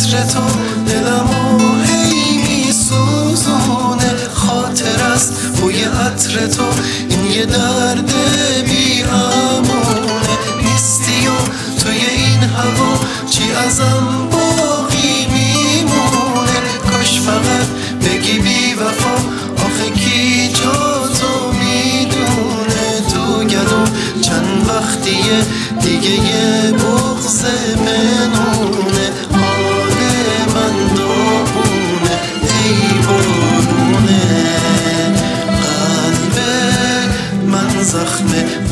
عطر تو دلمو هی میسوزونه. خاطر است بوی عطر تو این یه درد بی امونه. نیستی و توی این هوا چی ازم باقی میمونه. کاش فقط بگی بی وفا آخه کی جا تو میدونه. تو گلو چند وقتیه دیگه یه بغض منونه. حال من داغونه ای بارونه. قلب من زخمه